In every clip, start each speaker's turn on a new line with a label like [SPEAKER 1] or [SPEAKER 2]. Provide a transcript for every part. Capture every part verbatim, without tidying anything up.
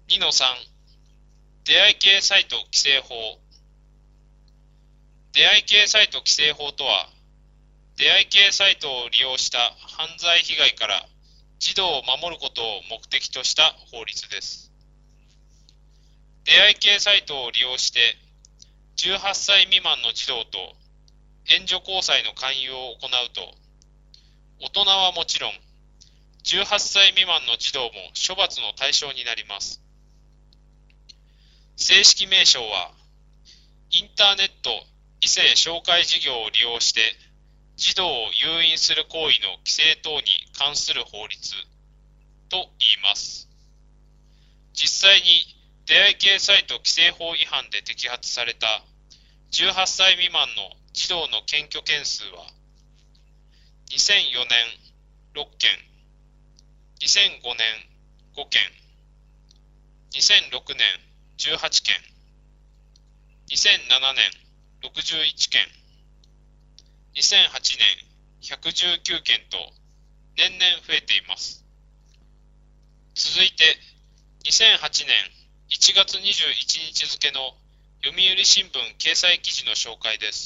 [SPEAKER 1] にのさん、出会い系サイト規制法。出会い系サイト規制法とは、出会い系サイトを利用した犯罪被害から児童を守ることを目的とした法律です。出会い系サイトを利用してじゅうはっさい未満の児童と援助交際の勧誘を行うと、大人はもちろんじゅうはっさい未満の児童も処罰の対象になります。正式名称は、インターネット異性紹介事業を利用して児童を誘引する行為の規制等に関する法律と言います。実際に出会い系サイト規制法違反で摘発されたじゅうはっさい未満の児童の検挙件数はにせんよねんろっけん、にせんごねんごけん、にせんろくねんじゅうはちけん、にせんななねんろくじゅういっけん、にせんはちねんひゃくじゅうきゅうけんと年々増えています。続いてにせんはちねんいちがつにじゅういちにち付の読売新聞掲載記事の紹介です。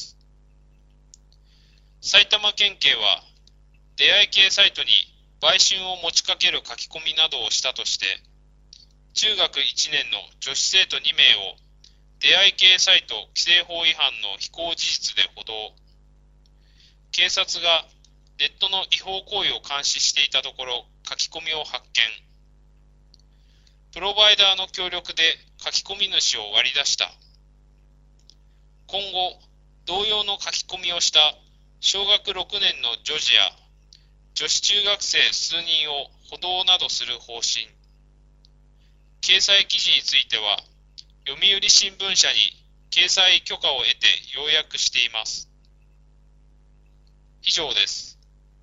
[SPEAKER 1] 埼玉県警は出会い系サイトに売春を持ちかける書き込みなどをしたとして中学いちねんの女子生徒にめいを出会い系サイト規制法違反の非行事実で補導。警察がネットの違法行為を監視していたところ書き込みを発見。プロバイダーの協力で書き込み主を割り出した。今後、同様の書き込みをした小学ろくねんの女児や女子中学生数人を補導などする方針。掲載記事については、読売新聞社に掲載許可を得て要約しています。以上です。